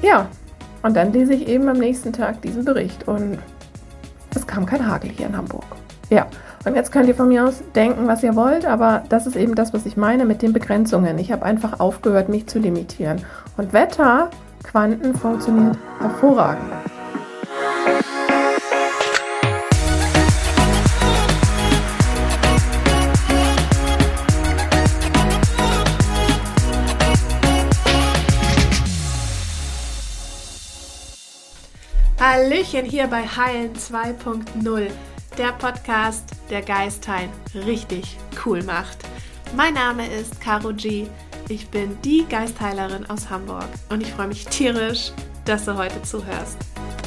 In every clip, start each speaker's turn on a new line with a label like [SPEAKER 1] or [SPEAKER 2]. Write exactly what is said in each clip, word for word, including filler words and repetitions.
[SPEAKER 1] Ja, und dann lese ich eben am nächsten Tag diesen Bericht und es kam kein Hagel hier in Hamburg. Ja, und jetzt könnt ihr von mir aus denken, was ihr wollt, aber das ist eben das, was ich meine mit den Begrenzungen. Ich habe einfach aufgehört, mich zu limitieren. Und Wetter, Quanten funktioniert hervorragend.
[SPEAKER 2] Hallöchen hier bei Heilen zwei Punkt null, der Podcast, der Geistheilen richtig cool macht. Mein Name ist Caro G. Ich bin die Geistheilerin aus Hamburg und ich freue mich tierisch, dass du heute zuhörst.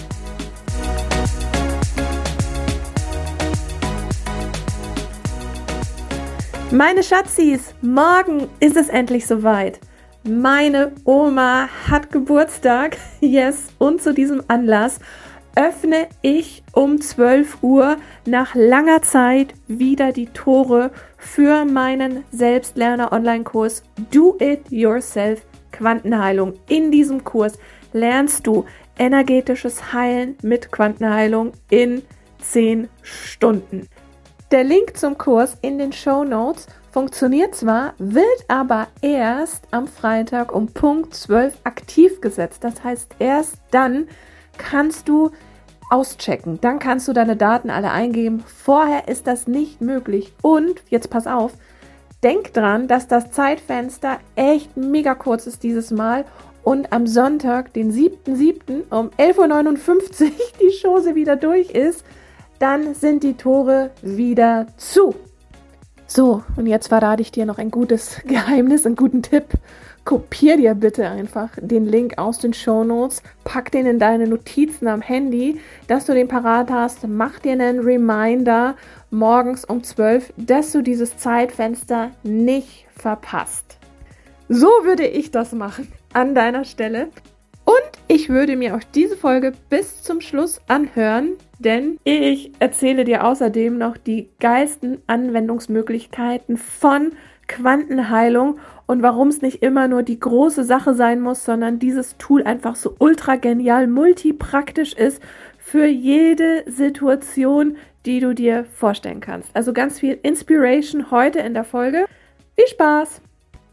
[SPEAKER 2] Meine Schatzis, morgen ist es endlich soweit. Meine Oma hat Geburtstag, yes, und zu diesem Anlass öffne ich um zwölf Uhr nach langer Zeit wieder die Tore für meinen Selbstlerner-Online-Kurs Do It Yourself Quantenheilung. In diesem Kurs lernst du energetisches Heilen mit Quantenheilung in zehn Stunden. Der Link zum Kurs in den Shownotes funktioniert zwar, wird aber erst am Freitag um Punkt zwölf aktiv gesetzt. Das heißt, erst dann kannst du auschecken. Dann kannst du deine Daten alle eingeben. Vorher ist das nicht möglich. Und, jetzt pass auf, denk dran, dass das Zeitfenster echt mega kurz ist dieses Mal. Und am Sonntag, den siebten siebten um elf Uhr neunundfünfzig die Chose wieder durch ist, dann sind die Tore wieder zu. So, und jetzt verrate ich dir noch ein gutes Geheimnis, einen guten Tipp. Kopier dir bitte einfach den Link aus den Shownotes, pack den in deine Notizen am Handy, dass du den parat hast, mach dir einen Reminder morgens um zwölf, dass du dieses Zeitfenster nicht verpasst. So würde ich das machen an deiner Stelle. Und ich würde mir auch diese Folge bis zum Schluss anhören, denn ich erzähle dir außerdem noch die geilsten Anwendungsmöglichkeiten von Quantenheilung und warum es nicht immer nur die große Sache sein muss, sondern dieses Tool einfach so ultra genial, multipraktisch ist für jede Situation, die du dir vorstellen kannst. Also ganz viel Inspiration heute in der Folge. Viel Spaß!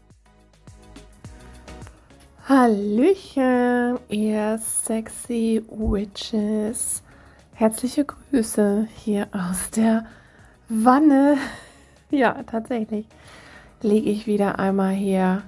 [SPEAKER 2] Hallöchen, ihr sexy Witches. Herzliche Grüße hier aus der Wanne. Ja, tatsächlich liege ich wieder einmal hier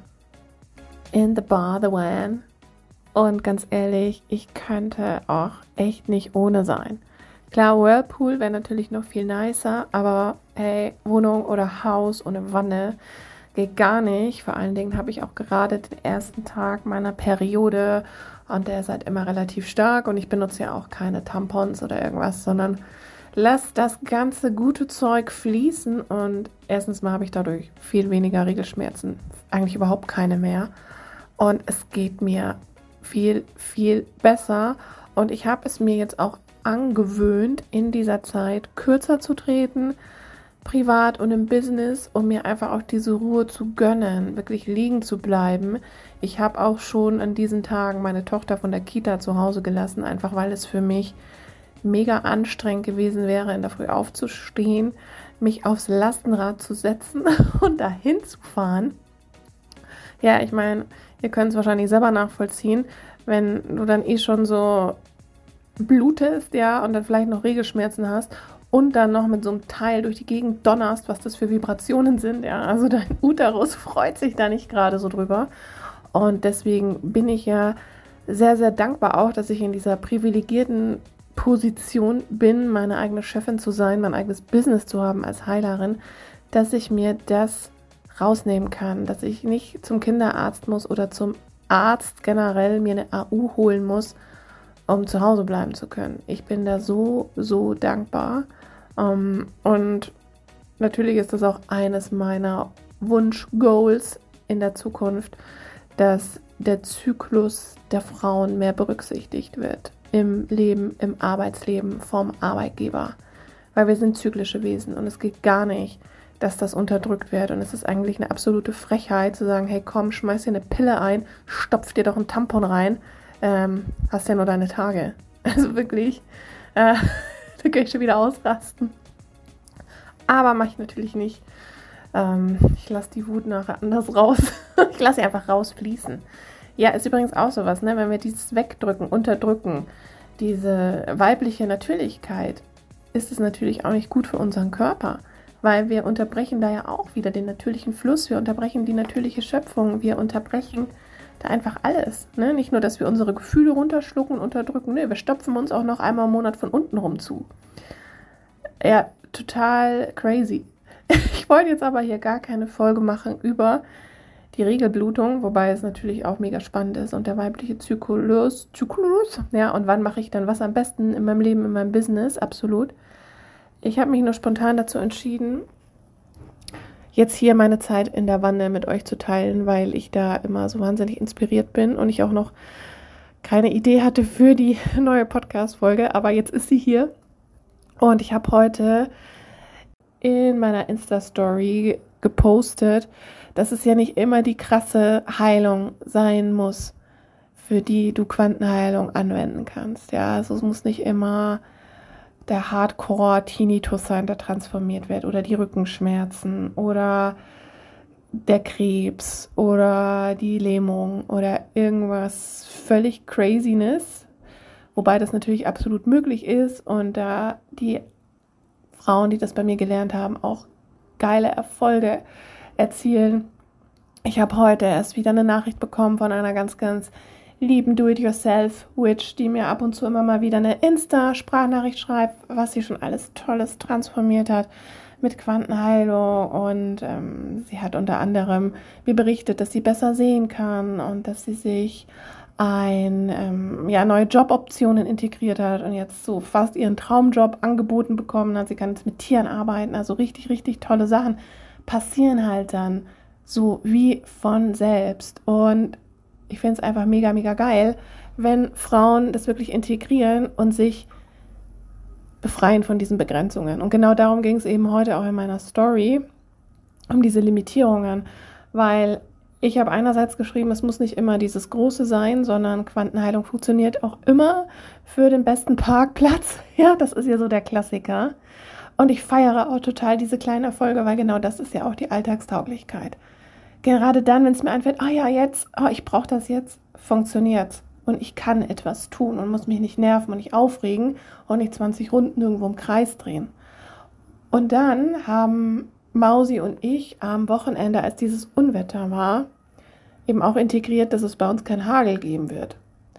[SPEAKER 2] in the bar, the van. Und ganz ehrlich, ich könnte auch echt nicht ohne sein. Klar, Whirlpool wäre natürlich noch viel nicer, aber hey, Wohnung oder Haus ohne Wanne geht gar nicht. Vor allen Dingen habe ich auch gerade den ersten Tag meiner Periode und der ist halt immer relativ stark und ich benutze ja auch keine Tampons oder irgendwas, sondern lass das ganze gute Zeug fließen und erstens mal habe ich dadurch viel weniger Regelschmerzen, eigentlich überhaupt keine mehr und es geht mir viel, viel besser und ich habe es mir jetzt auch angewöhnt, in dieser Zeit kürzer zu treten, privat und im Business, um mir einfach auch diese Ruhe zu gönnen, wirklich liegen zu bleiben. Ich habe auch schon an diesen Tagen meine Tochter von der Kita zu Hause gelassen, einfach weil es für mich mega anstrengend gewesen wäre, in der Früh aufzustehen, mich aufs Lastenrad zu setzen und dahin zu fahren. Ja, ich meine, ihr könnt es wahrscheinlich selber nachvollziehen, wenn du dann eh schon so blutest, ja, und dann vielleicht noch Regelschmerzen hast und dann noch mit so einem Teil durch die Gegend donnerst, was das für Vibrationen sind, ja, also dein Uterus freut sich da nicht gerade so drüber und deswegen bin ich ja sehr, sehr dankbar auch, dass ich in dieser privilegierten Position bin, meine eigene Chefin zu sein, mein eigenes Business zu haben als Heilerin, dass ich mir das rausnehmen kann, dass ich nicht zum Kinderarzt muss oder zum Arzt generell mir eine A U holen muss, um zu Hause bleiben zu können. Ich bin da so, so dankbar. Um, und natürlich ist das auch eines meiner Wunsch-Goals in der Zukunft, dass der Zyklus der Frauen mehr berücksichtigt wird im Leben, im Arbeitsleben vom Arbeitgeber. Weil wir sind zyklische Wesen und es geht gar nicht, dass das unterdrückt wird. Und es ist eigentlich eine absolute Frechheit zu sagen, hey komm, schmeiß dir eine Pille ein, stopf dir doch einen Tampon rein.
[SPEAKER 1] ähm, hast ja nur deine Tage. Also wirklich, äh, da kann ich schon wieder ausrasten. Aber mache ich natürlich nicht. Ähm, ich lasse die Wut nachher anders raus. Ich lasse sie einfach rausfließen. Ja, ist übrigens auch sowas, ne? Wenn wir dieses Wegdrücken, Unterdrücken, diese weibliche Natürlichkeit, ist es natürlich auch nicht gut für unseren Körper. Weil wir unterbrechen da ja auch wieder den natürlichen Fluss, wir unterbrechen die natürliche Schöpfung, wir unterbrechen da einfach alles. Ne? Nicht nur, dass wir unsere Gefühle runterschlucken und unterdrücken, ne? Wir stopfen uns auch noch einmal im Monat von unten rum zu. Ja, total crazy. Ich wollte jetzt aber hier gar keine Folge machen über die Regelblutung, wobei es natürlich auch mega spannend ist und der weibliche Zyklus, Zyklus, ja, und wann mache ich dann was am besten in meinem Leben, in meinem Business, absolut. Ich habe mich nur spontan dazu entschieden, jetzt hier meine Zeit in der Wanne mit euch zu teilen, weil ich da immer so wahnsinnig inspiriert bin und ich auch noch keine Idee hatte für die neue Podcast-Folge, aber jetzt ist sie hier und ich habe heute in meiner Insta-Story gepostet, dass es ja nicht immer die krasse Heilung sein muss, für die du Quantenheilung anwenden kannst. Ja, also es muss nicht immer der Hardcore-Tinnitus sein, der transformiert wird, oder die Rückenschmerzen oder der Krebs oder die Lähmung oder irgendwas völlig Craziness, wobei das natürlich absolut möglich ist und da die Frauen, die das bei mir gelernt haben, auch geile Erfolge erzielen. Ich habe heute erst wieder eine Nachricht bekommen von einer ganz, ganz lieben Do-it-yourself-Witch, die mir ab und zu immer mal wieder eine Insta-Sprachnachricht schreibt, was sie schon alles Tolles transformiert hat mit Quantenheilung und ähm, sie hat unter anderem mir berichtet, dass sie besser sehen kann und dass sie sich ein, ähm, ja, neue Joboptionen integriert hat und jetzt so fast ihren Traumjob angeboten bekommen hat. Sie kann jetzt mit Tieren arbeiten, also richtig, richtig tolle Sachen passieren halt dann so wie von selbst. Und ich finde es einfach mega, mega geil, wenn Frauen das wirklich integrieren und sich befreien von diesen Begrenzungen. Und genau darum ging es eben heute auch in meiner Story, um diese Limitierungen, weil ich habe einerseits geschrieben, es muss nicht immer dieses Große sein, sondern Quantenheilung funktioniert auch immer für den besten Parkplatz. Ja, das ist ja so der Klassiker. Und ich feiere auch total diese kleinen Erfolge, weil genau das ist ja auch die Alltagstauglichkeit. Gerade dann, wenn es mir einfällt, ah ja, jetzt, oh, ich brauche das jetzt, funktioniert's. Und ich kann etwas tun und muss mich nicht nerven und nicht aufregen und nicht zwanzig Runden irgendwo im Kreis drehen. Und dann haben Mausi und ich am Wochenende, als dieses Unwetter war, eben auch integriert, dass es bei uns kein Hagel geben wird.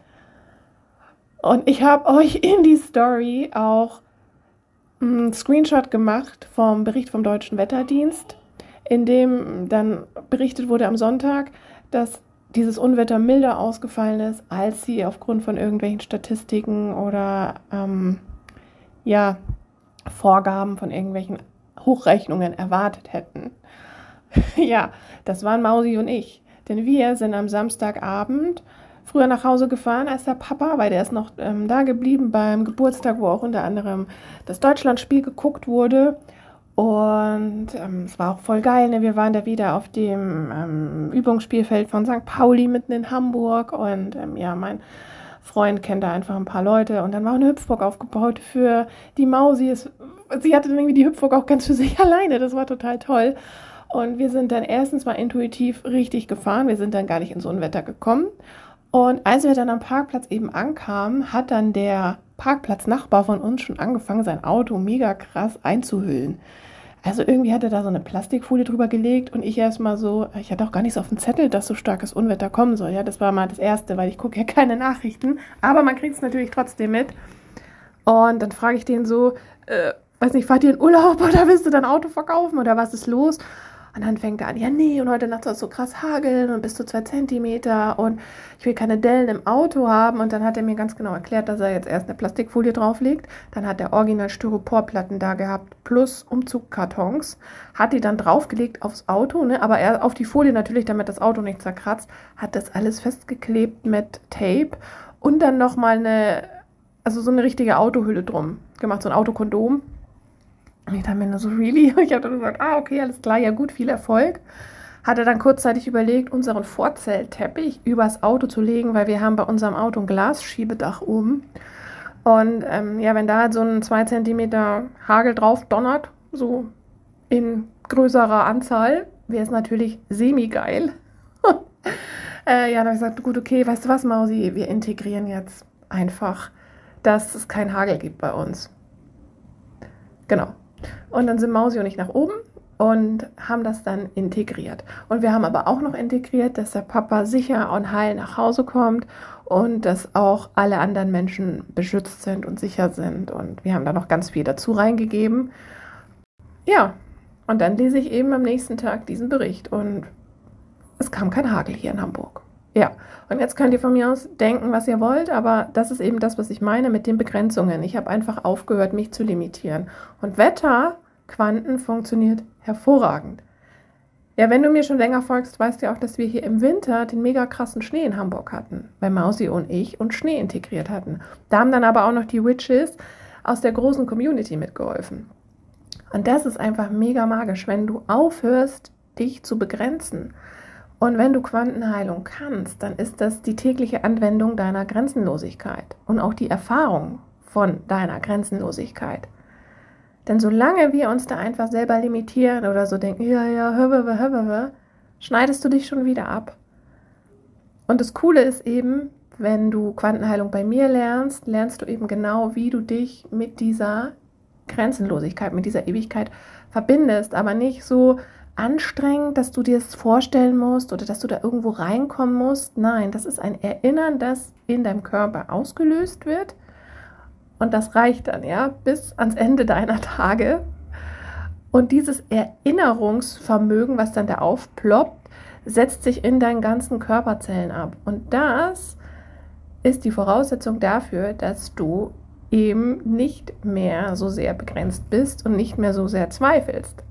[SPEAKER 1] Und ich habe euch in die Story auch einen Screenshot gemacht vom Bericht vom Deutschen Wetterdienst, in dem dann berichtet wurde am Sonntag, dass dieses Unwetter milder ausgefallen ist, als sie aufgrund von irgendwelchen Statistiken oder ähm, ja, Vorgaben von irgendwelchen Hochrechnungen erwartet hätten. Ja, das waren Mausi und ich. Denn wir sind am Samstagabend früher nach Hause gefahren als der Papa, weil der ist noch ähm, da geblieben beim Geburtstag, wo auch unter anderem das Deutschlandspiel geguckt wurde. Und ähm, es war auch voll geil, ne? Wir waren da wieder auf dem ähm, Übungsspielfeld von Sankt Pauli mitten in Hamburg und ähm, ja, mein Freund kennt da einfach ein paar Leute und dann war eine Hüpfburg aufgebaut für die Mausi. Es, sie hatte dann irgendwie die Hüpfburg auch ganz für sich alleine, das war total toll. Und wir sind dann erstens mal intuitiv richtig gefahren, wir sind dann gar nicht in so ein Wetter gekommen. Und als wir dann am Parkplatz eben ankamen, hat dann der Parkplatznachbar von uns schon angefangen, sein Auto mega krass einzuhüllen. Also irgendwie hat er da so eine Plastikfolie drüber gelegt und ich erstmal so, ich hatte auch gar nichts auf dem Zettel, dass so starkes Unwetter kommen soll. Ja, das war mal das Erste, weil ich gucke ja keine Nachrichten, aber man kriegt es natürlich trotzdem mit. Und dann frage ich den so, äh, weiß nicht, fahrt ihr in Urlaub oder willst du dein Auto verkaufen oder was ist los? Und dann fängt er an, ja nee, und heute Nacht soll es so krass hageln und bis zu zwei Zentimeter und ich will keine Dellen im Auto haben. Und dann hat er mir ganz genau erklärt, dass er jetzt erst eine Plastikfolie drauflegt, dann hat er original Styroporplatten da gehabt, plus Umzugkartons, hat die dann draufgelegt aufs Auto, ne, aber er auf die Folie natürlich, damit das Auto nicht zerkratzt, hat das alles festgeklebt mit Tape und dann nochmal eine, also so eine richtige Autohülle drum gemacht, so ein Autokondom. Und ich dachte mir nur so, really? Ich habe dann gesagt, ah, okay, alles klar, ja gut, viel Erfolg. hatte dann kurzzeitig überlegt, unseren Vorzeltteppich übers Auto zu legen, weil wir haben bei unserem Auto ein Glasschiebedach oben. Und ähm, ja, wenn da halt so ein zwei Zentimeter Hagel drauf donnert, so in größerer Anzahl, wäre es natürlich semi-geil. äh, ja, dann habe ich gesagt, gut, okay, weißt du was, Mausi, wir integrieren jetzt einfach, dass es keinen Hagel gibt bei uns. Genau. Und dann sind Mausi und ich nach oben und haben das dann integriert. Und wir haben aber auch noch integriert, dass der Papa sicher und heil nach Hause kommt und dass auch alle anderen Menschen beschützt sind und sicher sind. Und wir haben da noch ganz viel dazu reingegeben. Ja, und dann lese ich eben am nächsten Tag diesen Bericht und es kam kein Hagel hier in Hamburg. Ja, und jetzt könnt ihr von mir aus denken, was ihr wollt, aber das ist eben das, was ich meine mit den Begrenzungen. Ich habe einfach aufgehört, mich zu limitieren. Und Wetterquanten funktioniert hervorragend. Ja, wenn du mir schon länger folgst, weißt du ja auch, dass wir hier im Winter den mega krassen Schnee in Hamburg hatten, weil Mausi und ich und Schnee integriert hatten. Da haben dann aber auch noch die Witches aus der großen Community mitgeholfen. Und das ist einfach mega magisch, wenn du aufhörst, dich zu begrenzen. Und wenn du Quantenheilung kannst, dann ist das die tägliche Anwendung deiner Grenzenlosigkeit und auch die Erfahrung von deiner Grenzenlosigkeit. Denn solange wir uns da einfach selber limitieren oder so denken, ja, ja, höbebe, höbebe, schneidest du dich schon wieder ab. Und das Coole ist eben, wenn du Quantenheilung bei mir lernst, lernst du eben genau, wie du dich mit dieser Grenzenlosigkeit, mit dieser Ewigkeit verbindest, aber nicht so anstrengend, dass du dir es vorstellen musst oder dass du da irgendwo reinkommen musst. Nein, das ist ein Erinnern, das in deinem Körper ausgelöst wird. Und das reicht dann, ja, bis ans Ende deiner Tage. Und dieses Erinnerungsvermögen, was dann da aufploppt, setzt sich in deinen ganzen Körperzellen ab. Und das ist die Voraussetzung dafür, dass du eben nicht mehr so sehr begrenzt bist und nicht mehr so sehr zweifelst,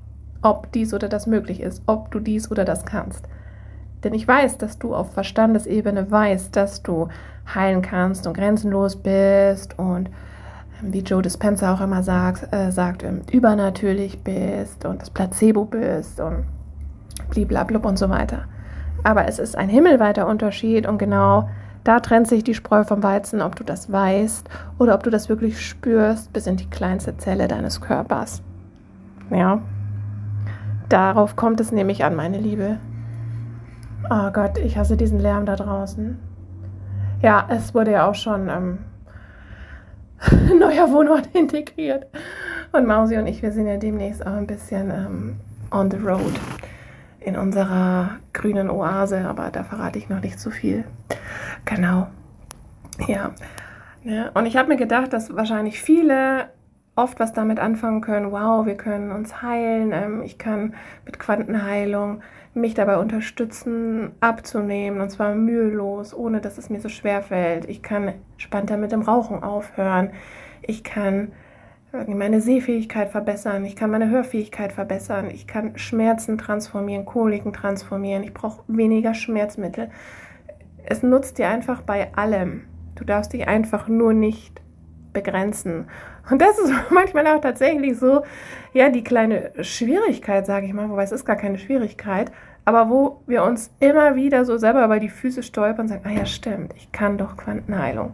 [SPEAKER 1] ob dies oder das möglich ist, ob du dies oder das kannst. Denn ich weiß, dass du auf Verstandesebene weißt, dass du heilen kannst und grenzenlos bist und wie Joe Dispenza auch immer sagt, äh, sagt übernatürlich bist und das Placebo bist und bliblablub und so weiter. Aber es ist ein himmelweiter Unterschied und genau da trennt sich die Spreu vom Weizen, ob du das weißt oder ob du das wirklich spürst bis in die kleinste Zelle deines Körpers. Ja, darauf kommt es nämlich an, meine Liebe. Oh Gott, ich hasse diesen Lärm da draußen. Ja, es wurde ja auch schon ähm, ein neuer Wohnort integriert. Und Mausi und ich, wir sind ja demnächst auch ein bisschen ähm, on the road in unserer grünen Oase, aber da verrate ich noch nicht so viel. Genau. Ja. Ja. Und ich habe mir gedacht, dass wahrscheinlich viele oft was damit anfangen können, wow, wir können uns heilen, ähm, ich kann mit Quantenheilung mich dabei unterstützen, abzunehmen, und zwar mühelos, ohne dass es mir so schwer fällt. Ich kann entspannter mit dem Rauchen aufhören, ich kann meine Sehfähigkeit verbessern, ich kann meine Hörfähigkeit verbessern, ich kann Schmerzen transformieren, Koliken transformieren, ich brauche weniger Schmerzmittel. Es nutzt dir einfach bei allem. Du darfst dich einfach nur nicht begrenzen. Und das ist manchmal auch tatsächlich so, ja, die kleine Schwierigkeit, sage ich mal, wobei es ist gar keine Schwierigkeit, aber wo wir uns immer wieder so selber über die Füße stolpern und sagen, ah ja, stimmt, ich kann doch Quantenheilung.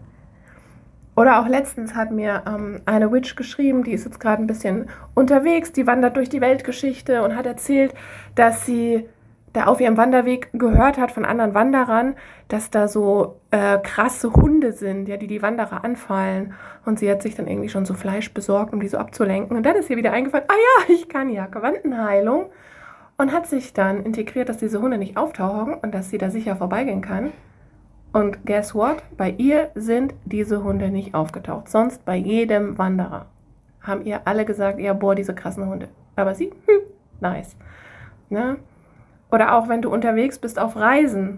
[SPEAKER 1] Oder auch letztens hat mir ähm, eine Witch geschrieben, die ist jetzt gerade ein bisschen unterwegs, die wandert durch die Weltgeschichte und hat erzählt, dass sie da auf ihrem Wanderweg gehört hat von anderen Wanderern, dass da so äh, krasse Hunde sind, ja, die die Wanderer anfallen. Und sie hat sich dann irgendwie schon so Fleisch besorgt, um die so abzulenken. Und dann ist ihr wieder eingefallen, ah ja, ich kann ja Quantenheilung. Und hat sich dann integriert, dass diese Hunde nicht auftauchen und dass sie da sicher vorbeigehen kann. Und guess what? Bei ihr sind diese Hunde nicht aufgetaucht. Sonst bei jedem Wanderer haben ihr alle gesagt, ja, boah, diese krassen Hunde. Aber sie, hm, nice. Ne? Oder auch wenn du unterwegs bist auf Reisen.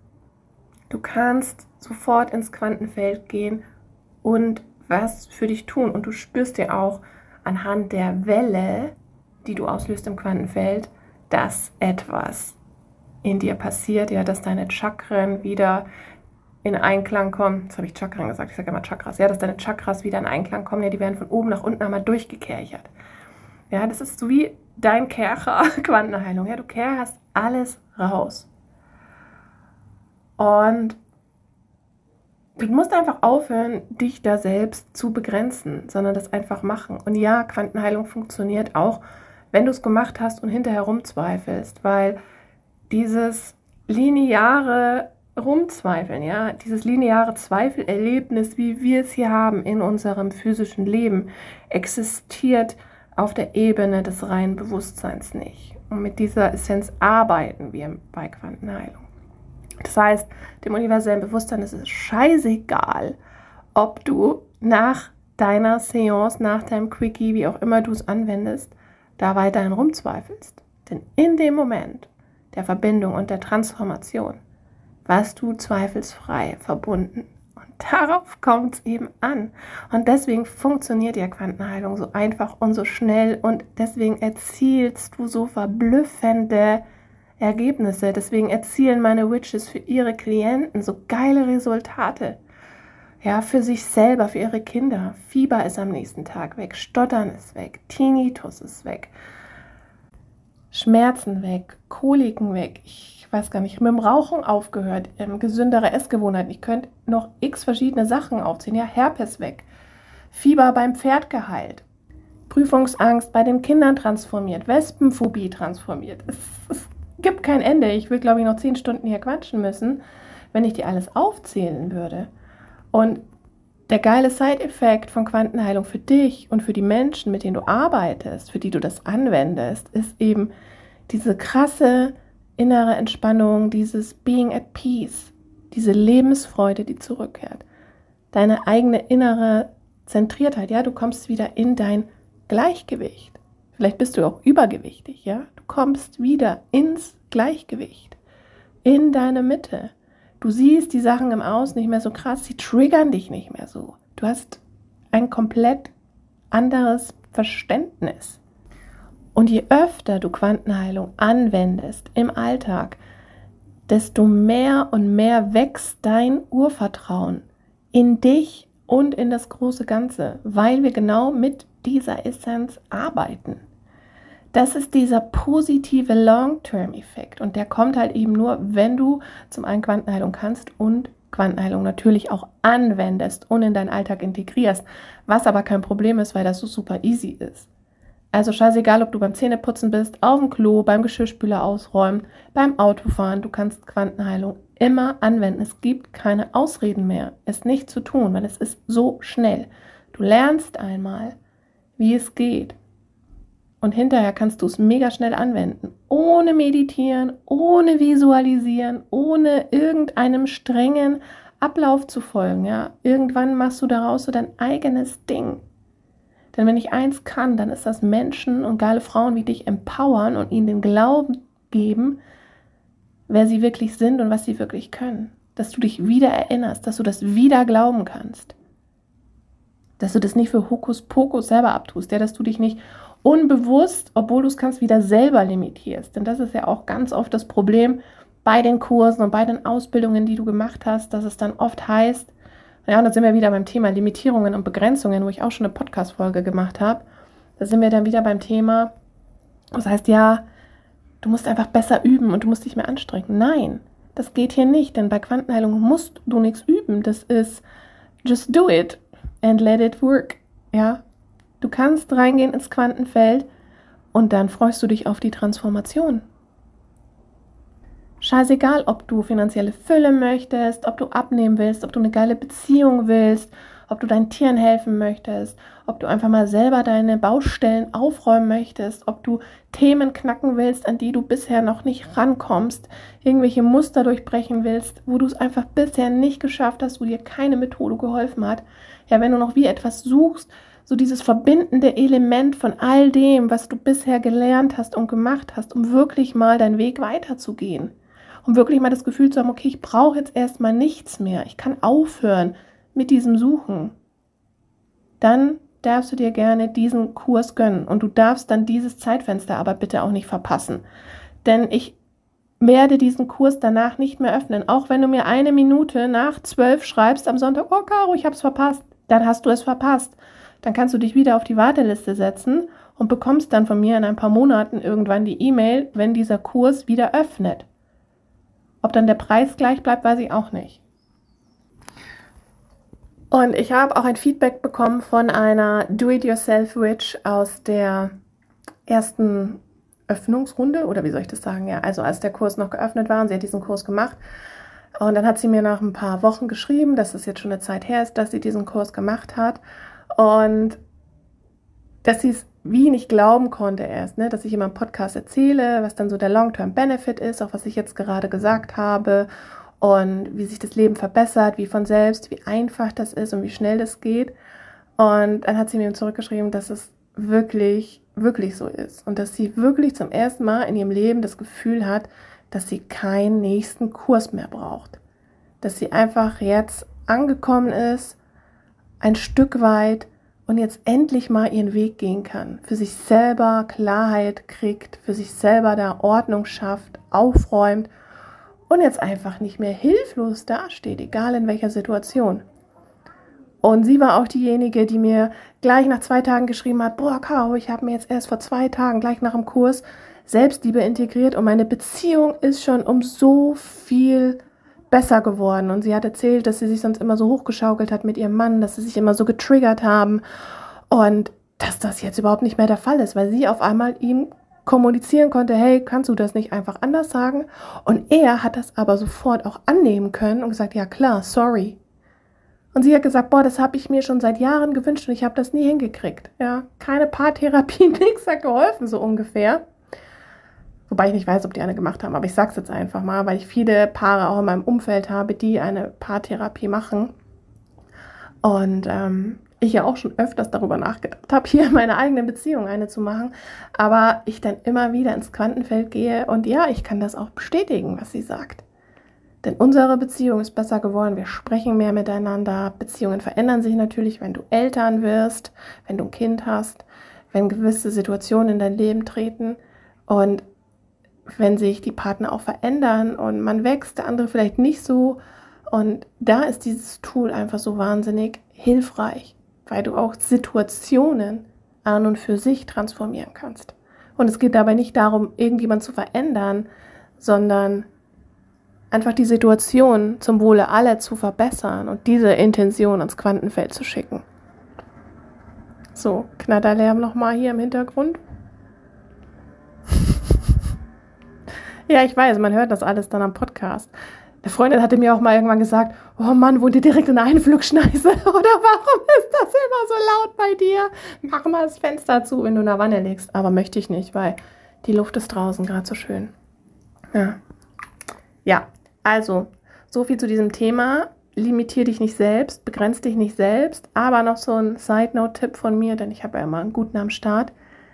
[SPEAKER 1] Du kannst sofort ins Quantenfeld gehen und was für dich tun. Und du spürst ja auch anhand der Welle, die du auslöst im Quantenfeld, dass etwas in dir passiert, ja, dass deine Chakren wieder in Einklang kommen. Jetzt habe ich Chakren gesagt, ich sage immer Chakras. Ja, dass deine Chakras wieder in Einklang kommen. Ja, die werden von oben nach unten einmal durchgekerchert. Ja, das ist so wie dein Kercher Quantenheilung. Ja, du kercherst alles raus. Und du musst einfach aufhören, dich da selbst zu begrenzen, sondern das einfach machen. Und ja, Quantenheilung funktioniert auch, wenn du es gemacht hast und hinterher rumzweifelst, weil dieses lineare Rumzweifeln, ja, dieses lineare Zweifelerlebnis, wie wir es hier haben in unserem physischen Leben, existiert auf der Ebene des reinen Bewusstseins nicht. Und mit dieser Essenz arbeiten wir bei Quantenheilung. Das heißt, dem universellen Bewusstsein ist es scheißegal, ob du nach deiner Seance, nach deinem Quickie, wie auch immer du es anwendest, da weiterhin rumzweifelst. Denn in dem Moment der Verbindung und der Transformation warst du zweifelsfrei verbunden. Und darauf kommt es eben an. Und deswegen funktioniert ja Quantenheilung so einfach und so schnell und deswegen erzielst du so verblüffende Ergebnisse. Deswegen erzielen meine Witches für ihre Klienten so geile Resultate. Ja, für sich selber, für ihre Kinder. Fieber ist am nächsten Tag weg, Stottern ist weg, Tinnitus ist weg, Schmerzen weg, Koliken weg. Ich weiß gar nicht, mit dem Rauchen aufgehört, ähm, gesündere Essgewohnheiten. Ich könnte noch x verschiedene Sachen aufzählen. Ja, Herpes weg, Fieber beim Pferd geheilt, Prüfungsangst bei den Kindern transformiert, Wespenphobie transformiert. Es, es gibt kein Ende. Ich will, glaube ich, noch zehn Stunden hier quatschen müssen, wenn ich dir alles aufzählen würde. Und der geile Side-Effekt von Quantenheilung für dich und für die Menschen, mit denen du arbeitest, für die du das anwendest, ist eben diese krasse innere Entspannung, dieses Being at Peace, diese Lebensfreude, die zurückkehrt. Deine eigene innere Zentriertheit, ja, du kommst wieder in dein Gleichgewicht. Vielleicht bist du auch übergewichtig, ja. Du kommst wieder ins Gleichgewicht, in deine Mitte. Du siehst die Sachen im Außen nicht mehr so krass, sie triggern dich nicht mehr so. Du hast ein komplett anderes Verständnis. Und je öfter du Quantenheilung anwendest im Alltag, desto mehr und mehr wächst dein Urvertrauen in dich und in das große Ganze, weil wir genau mit dieser Essenz arbeiten. Das ist dieser positive Long-Term-Effekt und der kommt halt eben nur, wenn du zum einen Quantenheilung kannst und Quantenheilung natürlich auch anwendest und in deinen Alltag integrierst, was aber kein Problem ist, weil das so super easy ist. Also scheißegal, ob du beim Zähneputzen bist, auf dem Klo, beim Geschirrspüler ausräumen, beim Autofahren, du kannst Quantenheilung immer anwenden. Es gibt keine Ausreden mehr, es nicht zu tun, weil es ist so schnell. Du lernst einmal, wie es geht. Und hinterher kannst du es mega schnell anwenden, ohne meditieren, ohne visualisieren, ohne irgendeinem strengen Ablauf zu folgen. Ja? Irgendwann machst du daraus so dein eigenes Ding. Denn wenn ich eins kann, dann ist das Menschen und geile Frauen wie dich empowern und ihnen den Glauben geben, wer sie wirklich sind und was sie wirklich können. Dass du dich wieder erinnerst, dass du das wieder glauben kannst. Dass du das nicht für Hokuspokus selber abtust, ja? Dass du dich nicht unbewusst, obwohl du es kannst, wieder selber limitierst. Denn das ist ja auch ganz oft das Problem bei den Kursen und bei den Ausbildungen, die du gemacht hast, dass es dann oft heißt, ja, und da sind wir wieder beim Thema Limitierungen und Begrenzungen, wo ich auch schon eine Podcast-Folge gemacht habe. Da sind wir dann wieder beim Thema, das heißt, ja, du musst einfach besser üben und du musst dich mehr anstrengen. Nein, das geht hier nicht, denn bei Quantenheilung musst du nichts üben. Das ist just do it and let it work. Ja, du kannst reingehen ins Quantenfeld und dann freust du dich auf die Transformation. Scheißegal, ob du finanzielle Fülle möchtest, ob du abnehmen willst, ob du eine geile Beziehung willst, ob du deinen Tieren helfen möchtest, ob du einfach mal selber deine Baustellen aufräumen möchtest, ob du Themen knacken willst, an die du bisher noch nicht rankommst, irgendwelche Muster durchbrechen willst, wo du es einfach bisher nicht geschafft hast, wo dir keine Methode geholfen hat. Ja, wenn du noch wie etwas suchst, so dieses verbindende Element von all dem, was du bisher gelernt hast und gemacht hast, um wirklich mal deinen Weg weiterzugehen. Um wirklich mal das Gefühl zu haben, okay, ich brauche jetzt erstmal nichts mehr. Ich kann aufhören mit diesem Suchen. Dann darfst du dir gerne diesen Kurs gönnen. Und du darfst dann dieses Zeitfenster aber bitte auch nicht verpassen. Denn ich werde diesen Kurs danach nicht mehr öffnen. Auch wenn du mir eine Minute nach zwölf schreibst am Sonntag, oh Caro, ich habe es verpasst. Dann hast du es verpasst. Dann kannst du dich wieder auf die Warteliste setzen und bekommst dann von mir in ein paar Monaten irgendwann die E-Mail, wenn dieser Kurs wieder öffnet. Ob dann der Preis gleich bleibt, weiß ich auch nicht. Und ich habe auch ein Feedback bekommen von einer Do-it-yourself-Witch aus der ersten Öffnungsrunde, oder wie soll ich das sagen? Ja, also als der Kurs noch geöffnet war und sie hat diesen Kurs gemacht. Und dann hat sie mir nach ein paar Wochen geschrieben, dass es jetzt schon eine Zeit her ist, dass sie diesen Kurs gemacht hat. Und dass sie es wie nicht glauben konnte erst, ne? Dass ich immer im Podcast erzähle, was dann so der Long-Term-Benefit ist, auch was ich jetzt gerade gesagt habe und wie sich das Leben verbessert, wie von selbst, wie einfach das ist und wie schnell das geht. Und dann hat sie mir zurückgeschrieben, dass es wirklich, wirklich so ist und dass sie wirklich zum ersten Mal in ihrem Leben das Gefühl hat, dass sie keinen nächsten Kurs mehr braucht. Dass sie einfach jetzt angekommen ist, ein Stück weit, und jetzt endlich mal ihren Weg gehen kann, für sich selber Klarheit kriegt, für sich selber da Ordnung schafft, aufräumt und jetzt einfach nicht mehr hilflos dasteht, egal in welcher Situation. Und sie war auch diejenige, die mir gleich nach zwei Tagen geschrieben hat, boah, Caro, ich habe mir jetzt erst vor zwei Tagen, gleich nach dem Kurs, Selbstliebe integriert und meine Beziehung ist schon um so viel besser geworden. Und sie hat erzählt, dass sie sich sonst immer so hochgeschaukelt hat mit ihrem Mann, dass sie sich immer so getriggert haben und dass das jetzt überhaupt nicht mehr der Fall ist, weil sie auf einmal ihm kommunizieren konnte, hey, kannst du das nicht einfach anders sagen? Und er hat das aber sofort auch annehmen können und gesagt, ja klar, sorry. Und sie hat gesagt, boah, das habe ich mir schon seit Jahren gewünscht und ich habe das nie hingekriegt. Ja, keine Paartherapie, nichts hat geholfen, so ungefähr. Wobei ich nicht weiß, ob die eine gemacht haben, aber ich sage es jetzt einfach mal, weil ich viele Paare auch in meinem Umfeld habe, die eine Paartherapie machen. Und ähm, ich ja auch schon öfters darüber nachgedacht habe, hier meine eigene Beziehung eine zu machen. Aber ich dann immer wieder ins Quantenfeld gehe und ja, ich kann das auch bestätigen, was sie sagt. Denn unsere Beziehung ist besser geworden, wir sprechen mehr miteinander. Beziehungen verändern sich natürlich, wenn du Eltern wirst, wenn du ein Kind hast, wenn gewisse Situationen in dein Leben treten und wenn sich die Partner auch verändern und man wächst, der andere vielleicht nicht so. Und da ist dieses Tool einfach so wahnsinnig hilfreich, weil du auch Situationen an und für sich transformieren kannst. Und es geht dabei nicht darum, irgendjemand zu verändern, sondern einfach die Situation zum Wohle aller zu verbessern und diese Intention ins Quantenfeld zu schicken. So, Knatterlärm nochmal hier im Hintergrund. Ja, ich weiß, man hört das alles dann am Podcast. Eine Freundin hatte mir auch mal irgendwann gesagt, oh Mann, wohnt ihr direkt in der Einflugschneise? Oder warum ist das immer so laut bei dir? Mach mal das Fenster zu, wenn du in der Wanne liegst. Aber möchte ich nicht, weil die Luft ist draußen gerade so schön. Ja, ja, also, so viel zu diesem Thema. Limitier dich nicht selbst, begrenz dich nicht selbst. Aber noch so ein Side-Note-Tipp von mir, denn ich habe ja immer einen guten am Start.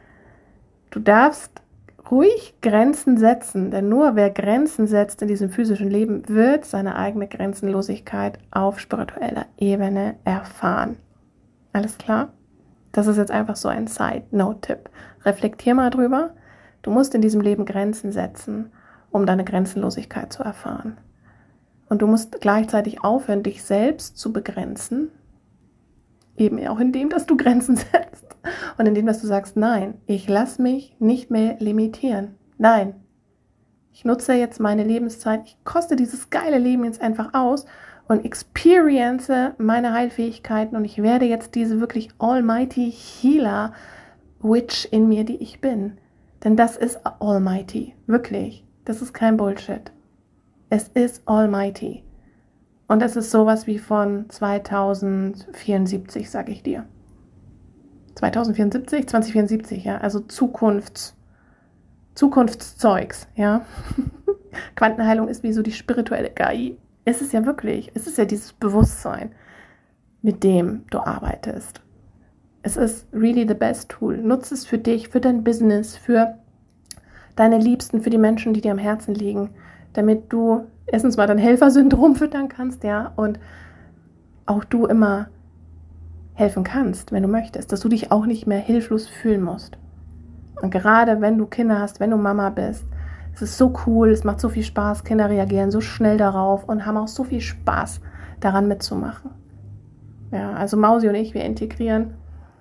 [SPEAKER 1] Du darfst ruhig Grenzen setzen, denn nur wer Grenzen setzt in diesem physischen Leben, wird seine eigene Grenzenlosigkeit auf spiritueller Ebene erfahren. Alles klar? Das ist jetzt einfach so ein Side-Note-Tipp. Reflektier mal drüber. Du musst in diesem Leben Grenzen setzen, um deine Grenzenlosigkeit zu erfahren. Und du musst gleichzeitig aufhören, dich selbst zu begrenzen, eben auch indem, dass du Grenzen setzt und indem, dass du sagst, nein, ich lasse mich nicht mehr limitieren. Nein, ich nutze jetzt meine Lebenszeit, ich koste dieses geile Leben jetzt einfach aus und experience meine Heilfähigkeiten und ich werde jetzt diese wirklich almighty Healer Witch in mir, die ich bin. Denn das ist almighty, wirklich. Das ist kein Bullshit. Es ist almighty. Und es ist sowas wie von zweitausendvierundsiebzig, sag ich dir. zweitausendvierundsiebzig? zweitausendvierundsiebzig, ja. Also Zukunfts, Zukunftszeugs, ja. Quantenheilung ist wie so die spirituelle K I. Es ist ja wirklich, es ist ja dieses Bewusstsein, mit dem du arbeitest. Es ist really the best tool. Nutze es für dich, für dein Business, für deine Liebsten, für die Menschen, die dir am Herzen liegen, damit du erstens mal dein Helfersyndrom füttern kannst, ja, und auch du immer helfen kannst, wenn du möchtest, dass du dich auch nicht mehr hilflos fühlen musst. Und gerade wenn du Kinder hast, wenn du Mama bist, es ist so cool, es macht so viel Spaß, Kinder reagieren so schnell darauf und haben auch so viel Spaß daran mitzumachen. Ja, also Mausi und ich, wir integrieren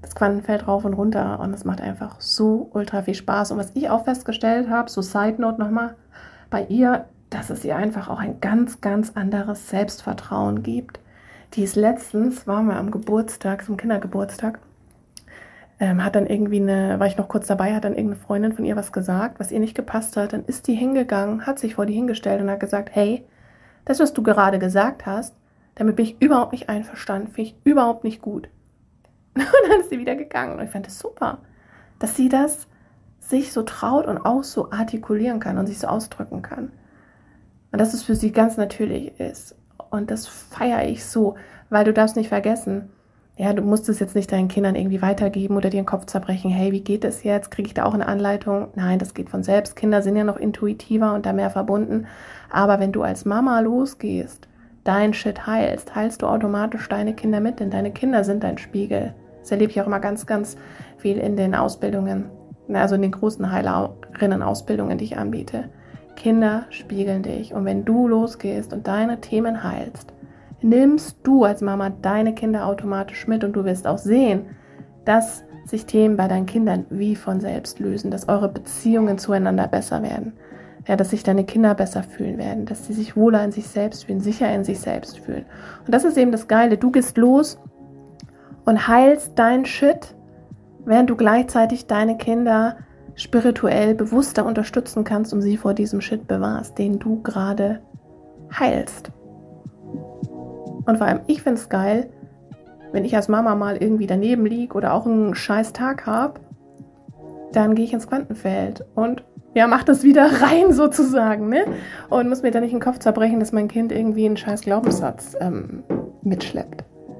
[SPEAKER 1] das Quantenfeld rauf und runter und es macht einfach so ultra viel Spaß. Und was ich auch festgestellt habe, so Side Note nochmal bei ihr, dass es ihr einfach auch ein ganz, ganz anderes Selbstvertrauen gibt. Die ist letztens, waren wir am Geburtstag, zum Kindergeburtstag, ähm, hat dann irgendwie eine, war ich noch kurz dabei, hat dann irgendeine Freundin von ihr was gesagt, was ihr nicht gepasst hat. Dann ist die hingegangen, hat sich vor die hingestellt und hat gesagt, hey, das, was du gerade gesagt hast, damit bin ich überhaupt nicht einverstanden, finde ich überhaupt nicht gut. Und dann ist sie wieder gegangen und ich fand das super, dass sie das sich so traut und auch so artikulieren kann und sich so ausdrücken kann. Und dass es für sie ganz natürlich ist. Und das feiere ich so, weil du darfst nicht vergessen, ja, du musst es jetzt nicht deinen Kindern irgendwie weitergeben oder dir den Kopf zerbrechen, hey, wie geht das jetzt? Kriege ich da auch eine Anleitung? Nein, das geht von selbst. Kinder sind ja noch intuitiver und da mehr verbunden. Aber wenn du als Mama losgehst, dein Shit heilst, heilst du automatisch deine Kinder mit, denn deine Kinder sind dein Spiegel. Das erlebe ich auch immer ganz, ganz viel in den Ausbildungen, also in den großen Heilerinnen-Ausbildungen, die ich anbiete. Kinder spiegeln dich und wenn du losgehst und deine Themen heilst, nimmst du als Mama deine Kinder automatisch mit und du wirst auch sehen, dass sich Themen bei deinen Kindern wie von selbst lösen, dass eure Beziehungen zueinander besser werden, ja, dass sich deine Kinder besser fühlen werden, dass sie sich wohler in sich selbst fühlen, sicher in sich selbst fühlen. Und das ist eben das Geile, du gehst los und heilst dein Shit, während du gleichzeitig deine Kinder spirituell bewusster unterstützen kannst und sie vor diesem Shit bewahrst, den du gerade heilst. Und vor allem, ich finde es geil, wenn ich als Mama mal irgendwie daneben liege oder auch einen scheiß Tag habe, dann gehe ich ins Quantenfeld und ja, mach das wieder rein sozusagen, ne? Und muss mir da nicht den Kopf zerbrechen, dass mein Kind irgendwie einen scheiß Glaubenssatz ähm, mitschleppt.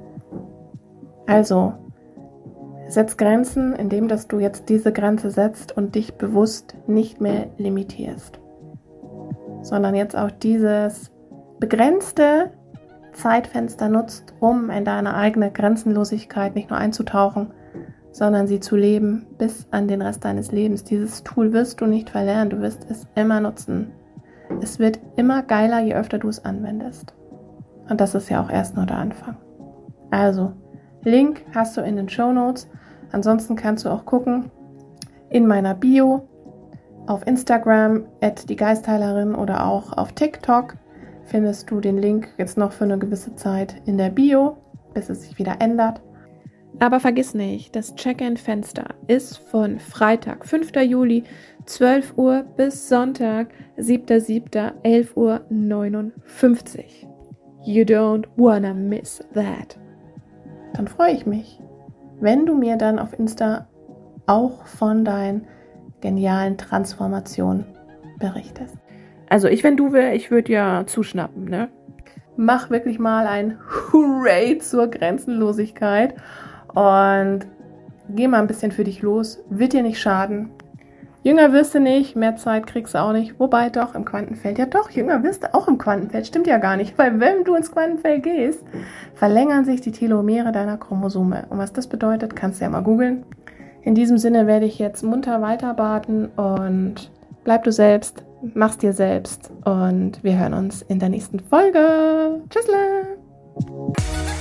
[SPEAKER 1] Also, setz Grenzen, indem dass du jetzt diese Grenze setzt und dich bewusst nicht mehr limitierst, sondern jetzt auch dieses begrenzte Zeitfenster nutzt, um in deine eigene Grenzenlosigkeit nicht nur einzutauchen, sondern sie zu leben bis an den Rest deines Lebens. Dieses Tool wirst du nicht verlernen, du wirst es immer nutzen. Es wird immer geiler, je öfter du es anwendest. Und das ist ja auch erst nur der Anfang. Also, Link hast du in den Shownotes. Ansonsten kannst du auch gucken in meiner Bio, auf Instagram at die Geistheilerin oder auch auf TikTok findest du den Link jetzt noch für eine gewisse Zeit in der Bio, bis es sich wieder ändert. Aber vergiss nicht, das Check-in-Fenster ist von Freitag, fünfter Juli, zwölf Uhr bis Sonntag, siebter siebter, elf Uhr neunundfünfzig. You don't wanna miss that. Dann freue ich mich, wenn du mir dann auf Insta auch von deinen genialen Transformationen berichtest. Also ich, wenn du wär, ich würde ja zuschnappen, ne? Mach wirklich mal ein Hooray zur Grenzenlosigkeit und geh mal ein bisschen für dich los. Wird dir nicht schaden. Jünger wirst du nicht, mehr Zeit kriegst du auch nicht. Wobei doch im Quantenfeld, ja doch, jünger wirst du auch im Quantenfeld. Stimmt ja gar nicht, weil wenn du ins Quantenfeld gehst, verlängern sich die Telomere deiner Chromosome. Und was das bedeutet, kannst du ja mal googeln. In diesem Sinne werde ich jetzt munter weiterbaden und bleib du selbst, mach's dir selbst und wir hören uns in der nächsten Folge. Tschüssle!